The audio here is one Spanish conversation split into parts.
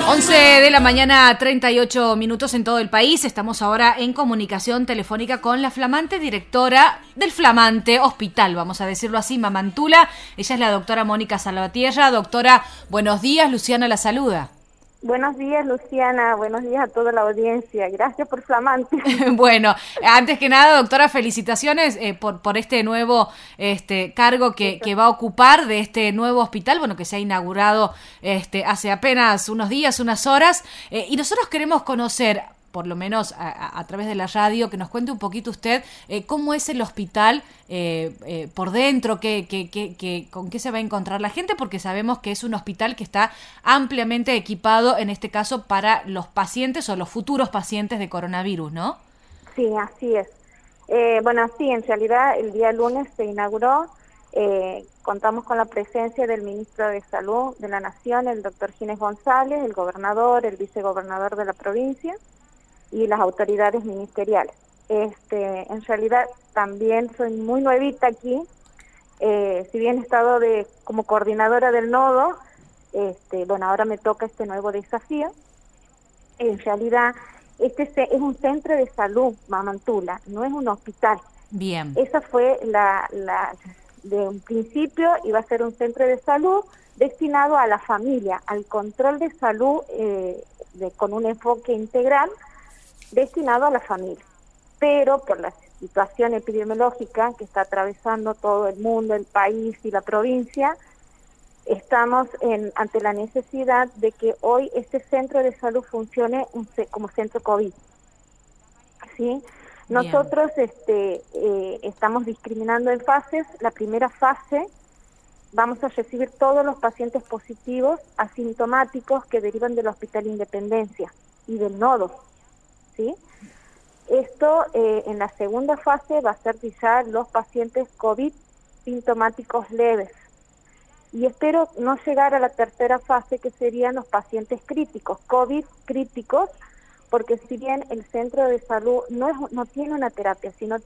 11 de la mañana, 38 minutos en todo el país. Estamos ahora en comunicación telefónica con la flamante directora del flamante hospital, vamos a decirlo así, Mamantula. Ella es la doctora Mónica Salvatierra. Doctora, buenos días. Luciana la saluda. Buenos días, Luciana. Buenos días a toda la audiencia. Gracias por flamante. Bueno, antes que nada, doctora, felicitaciones por este nuevo cargo que va a ocupar de este nuevo hospital, bueno, que se ha inaugurado hace apenas unos días, unas horas, y nosotros queremos conocer, por lo menos a través de la radio, que nos cuente un poquito usted cómo es el hospital por dentro, con qué se va a encontrar la gente, porque sabemos que es un hospital que está ampliamente equipado, en este caso, para los pacientes o los futuros pacientes de coronavirus, ¿no? Sí, así es. Bueno, sí, en realidad el día lunes se inauguró. Contamos con la presencia del ministro de Salud de la Nación, el doctor Ginés González, el gobernador, el vicegobernador de la provincia y las autoridades ministeriales. En realidad también soy muy nuevita aquí, si bien he estado como coordinadora del nodo, bueno, ahora me toca este nuevo desafío. En realidad es un centro de salud, Mamantula, no es un hospital. Bien. Esa fue de un principio, iba a ser un centro de salud destinado a la familia, al control de salud con un enfoque integral destinado a la familia, pero por la situación epidemiológica que está atravesando todo el mundo, el país y la provincia, estamos ante la necesidad de que hoy este centro de salud funcione como centro COVID. ¿Sí? Nosotros estamos discriminando en fases. La primera fase vamos a recibir todos los pacientes positivos asintomáticos que derivan del Hospital Independencia y del nodo. ¿Sí? Esto en la segunda fase va a ser quizá los pacientes COVID sintomáticos leves. Y espero no llegar a la tercera fase, que serían los pacientes críticos, COVID críticos, porque si bien el centro de salud no tiene una terapia, sino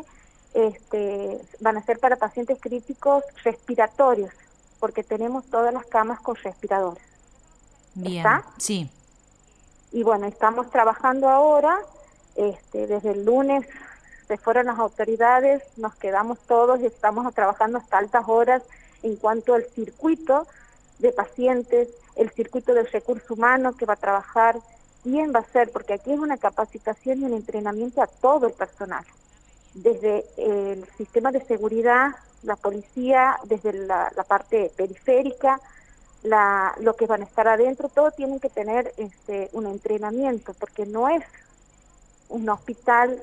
van a ser para pacientes críticos respiratorios, porque tenemos todas las camas con respiradores. Bien, ¿Está? Sí. Y bueno, estamos trabajando ahora, desde el lunes se fueron las autoridades, nos quedamos todos y estamos trabajando hasta altas horas en cuanto al circuito de pacientes, el circuito del recurso humano que va a trabajar, quién va a ser, porque aquí es una capacitación y un entrenamiento a todo el personal, desde el sistema de seguridad, la policía, desde la parte periférica, lo que van a estar adentro, todos tienen que tener un entrenamiento, porque no es un hospital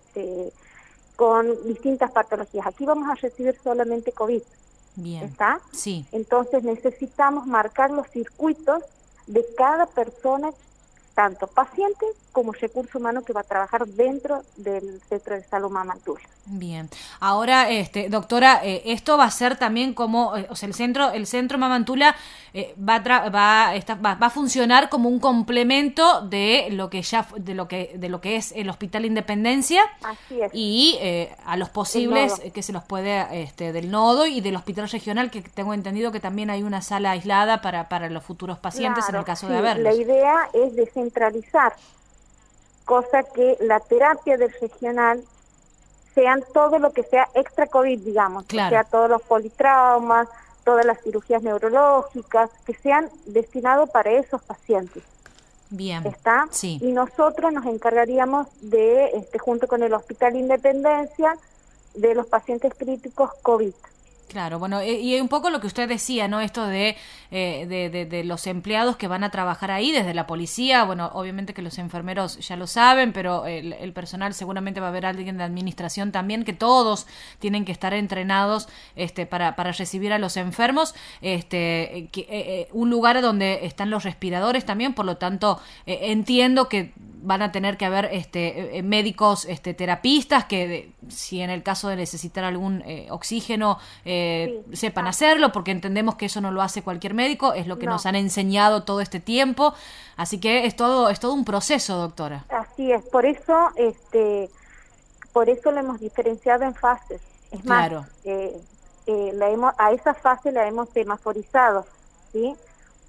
con distintas patologías. Aquí vamos a recibir solamente COVID. Bien. ¿Está? Sí. Entonces necesitamos marcar los circuitos de cada persona, tanto paciente como recurso humano que va a trabajar dentro del centro de salud Mamantula. Bien. Ahora, doctora, esto va a ser también como, o sea, el centro Mamantula va a funcionar como un complemento de lo que es el Hospital Independencia. Así es. Y a los posibles que se los puede del nodo y del hospital regional, que tengo entendido que también hay una sala aislada para los futuros pacientes, claro, en el caso sí, de haberlos. La idea es descentralizar, cosa que la terapia del regional sean todo lo que sea extra COVID, digamos, Claro. O sea, todos los politraumas, todas las cirugías neurológicas, que sean destinados para esos pacientes. Bien. ¿Está? Sí. Y nosotros nos encargaríamos de, junto con el Hospital Independencia, de los pacientes críticos COVID. Claro, bueno, y un poco lo que usted decía, ¿no? Esto de los empleados que van a trabajar ahí, desde la policía, bueno, obviamente que los enfermeros ya lo saben, pero el personal seguramente va a haber alguien de administración también, que todos tienen que estar entrenados para recibir a los enfermos, un lugar donde están los respiradores también, por lo tanto, entiendo que van a tener que haber médicos terapistas que si en el caso de necesitar algún oxígeno sepan hacerlo, porque entendemos que eso no lo hace cualquier médico, es lo que nos han enseñado todo este tiempo, así que es todo un proceso, doctora. Así es, por eso lo hemos diferenciado en fases. Es más, claro. a esa fase la hemos semaforizado, ¿sí?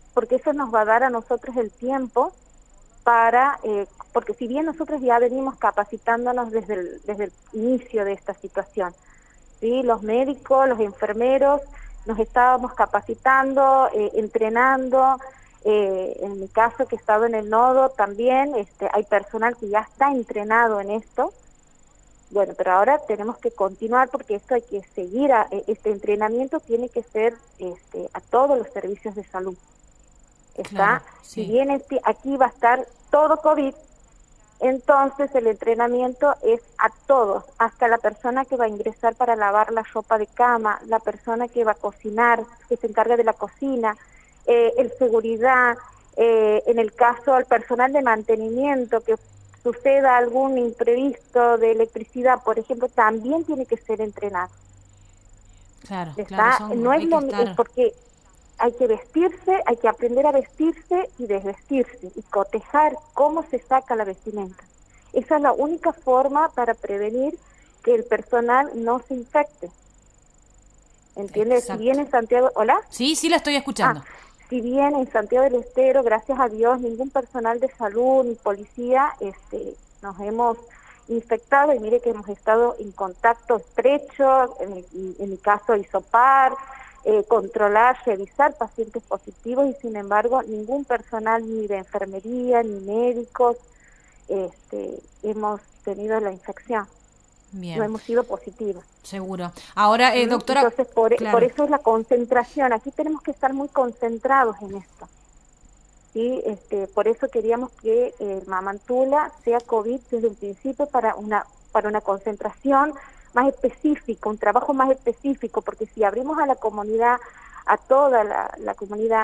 porque eso nos va a dar a nosotros el tiempo para, porque si bien nosotros ya venimos capacitándonos desde el inicio de esta situación, ¿sí? Los médicos, los enfermeros, nos estábamos capacitando, entrenando, en mi caso que he estado en el nodo también, hay personal que ya está entrenado en esto. Bueno, pero ahora tenemos que continuar porque esto hay que seguir, este entrenamiento tiene que ser a todos los servicios de salud. Claro, Si sí. bien aquí va a estar todo COVID, entonces el entrenamiento es a todos, hasta la persona que va a ingresar para lavar la ropa de cama, la persona que va a cocinar, que se encarga de la cocina, el seguridad, en el caso al personal de mantenimiento, que suceda algún imprevisto de electricidad, por ejemplo, también tiene que ser entrenado. Claro, claro, No es hay que es estar. porque hay que vestirse, hay que aprender a vestirse y desvestirse y cotejar cómo se saca la vestimenta. Esa es la única forma para prevenir que el personal no se infecte. ¿Entiendes? Si bien Exacto. en Santiago, ¿hola? Sí, sí, la estoy Ah, escuchando. si bien en Santiago del Estero, gracias a Dios, ningún personal de salud ni policía nos hemos infectado, y mire que hemos estado en contacto estrecho, en mi caso hisopar, controlar, revisar pacientes positivos, y sin embargo ningún personal ni de enfermería ni médicos hemos tenido la infección, no Bien, hemos sido positivos. seguro. Ahora, doctora, Entonces, por claro, eso es la concentración. Aquí tenemos que estar muy concentrados en esto. ¿Sí? Por eso queríamos que Mamantula sea COVID desde un principio para una concentración más específica, un trabajo más específico, porque si abrimos a la comunidad, a toda la comunidad,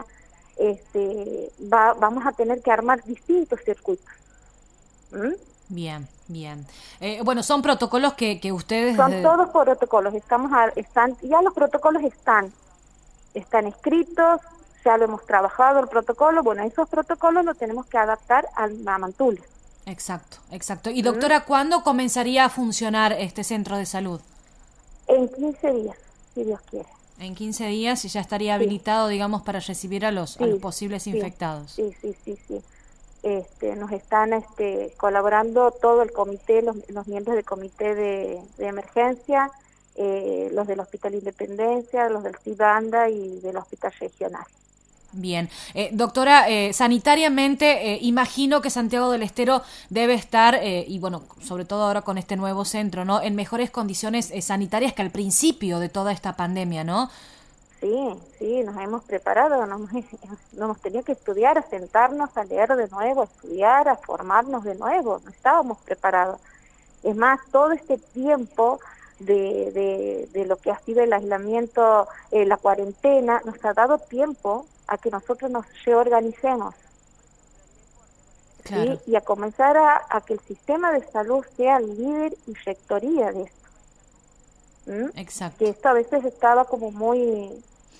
vamos a tener que armar distintos circuitos. ¿Mm? bien, bien. Bueno, son protocolos que ustedes... Son todos protocolos, ya los protocolos están escritos, ya lo hemos trabajado el protocolo, bueno, esos protocolos los tenemos que adaptar al Mamantula. Exacto, exacto. Y ¿Mm? doctora, ¿cuándo comenzaría a funcionar este centro de salud? En 15 días, si Dios quiere. En 15 días y ya estaría Sí, habilitado, digamos, para recibir a los sí, posibles sí, infectados. sí, sí, sí, sí. Nos están colaborando todo el comité, los miembros del comité de emergencia, los del Hospital Independencia, los del CIBANDA y del Hospital Regional. Bien. Doctora, sanitariamente, imagino que Santiago del Estero debe estar, y bueno, sobre todo ahora con este nuevo centro, ¿no? En mejores condiciones sanitarias que al principio de toda esta pandemia, ¿no? Sí, sí, nos hemos preparado, nos hemos tenido que estudiar, a sentarnos, a leer de nuevo, a estudiar, a formarnos de nuevo, no estábamos preparados. Es más, todo este tiempo de lo que ha sido el aislamiento, la cuarentena, nos ha dado tiempo a que nosotros nos reorganicemos, Claro, ¿sí? Y a comenzar a que el sistema de salud sea el líder y rectoría de esto. ¿Mm? Que exacto. esto a veces estaba como muy,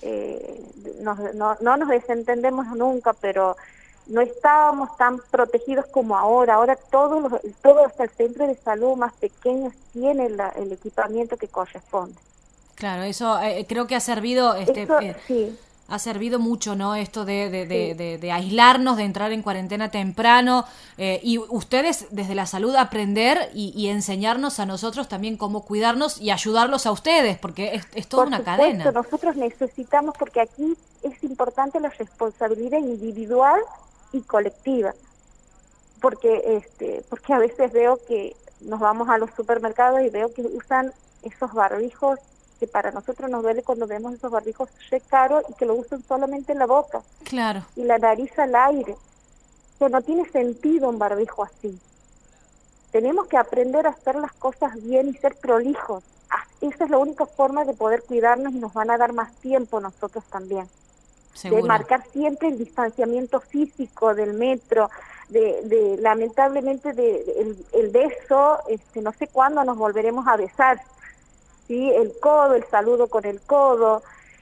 no nos desentendemos nunca, pero no estábamos tan protegidos como ahora. Ahora todo hasta el centro de salud más pequeño tiene el equipamiento que corresponde. Claro, eso creo que ha servido, Eso sí, ha servido mucho, ¿no? Esto sí. de aislarnos, de entrar en cuarentena temprano, y ustedes desde la salud aprender y enseñarnos a nosotros también cómo cuidarnos y ayudarlos a ustedes, porque es toda Por una supuesto, cadena. nosotros necesitamos, porque aquí es importante la responsabilidad individual y colectiva. Porque a veces veo que nos vamos a los supermercados y veo que usan esos barbijos que para nosotros nos duele cuando vemos esos barbijos re caros y que lo usan solamente en la boca Claro, y la nariz al aire. Que no tiene sentido un barbijo así. Tenemos que aprender a hacer las cosas bien y ser prolijos. Esa es la única forma de poder cuidarnos, y nos van a dar más tiempo nosotros también. De seguro. marcar siempre el distanciamiento físico del metro, lamentablemente el beso, no sé cuándo nos volveremos a besar, ¿sí? El codo, el saludo con el codo,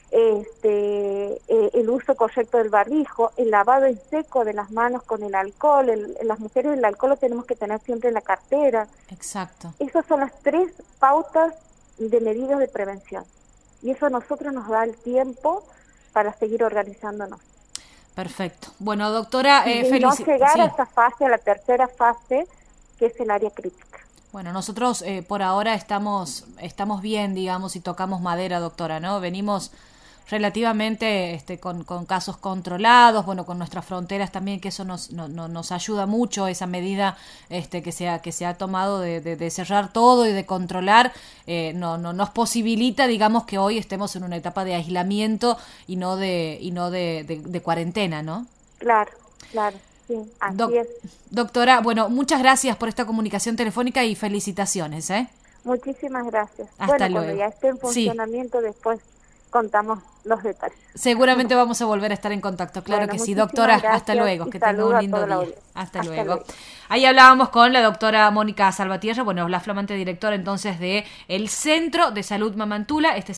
el uso correcto del barbijo, el lavado en seco de las manos con el alcohol, las mujeres el alcohol lo tenemos que tener siempre en la cartera. Exacto. Esas son las 3 pautas de medidas de prevención, y eso a nosotros nos da el tiempo para seguir organizándonos. Perfecto. Bueno, doctora, y no llegar a esa fase, a la tercera fase, que es el área crítica. Bueno, nosotros por ahora estamos bien, digamos, y tocamos madera, doctora, ¿no? Venimos relativamente con casos controlados, bueno, con nuestras fronteras también, que eso nos ayuda mucho, esa medida que se ha tomado de cerrar todo y de controlar, nos posibilita, digamos, que hoy estemos en una etapa de aislamiento y no de cuarentena, ¿no? Claro, claro. Sí, así es. Doctora, bueno, muchas gracias por esta comunicación telefónica y felicitaciones, ¿eh? Muchísimas gracias. Hasta luego. Cuando ya esté en funcionamiento, después contamos los detalles. Seguramente vamos a volver a estar en contacto, claro que sí. Doctora, hasta luego, que tenga un lindo día. Hasta luego. Ahí hablábamos con la doctora Mónica Salvatierra, bueno, la flamante directora entonces de el Centro de Salud Mamantula.